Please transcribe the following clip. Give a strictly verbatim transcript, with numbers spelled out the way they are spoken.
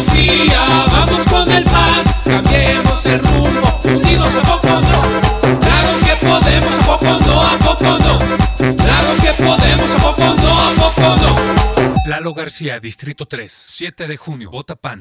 García, vamos con el P A N, cambiemos el rumbo, unidos a poco no. Claro que podemos, a poco no, a poco no. Claro que podemos, a poco no, a poco no. Lalo García, Distrito tres, siete de junio, vota P A N.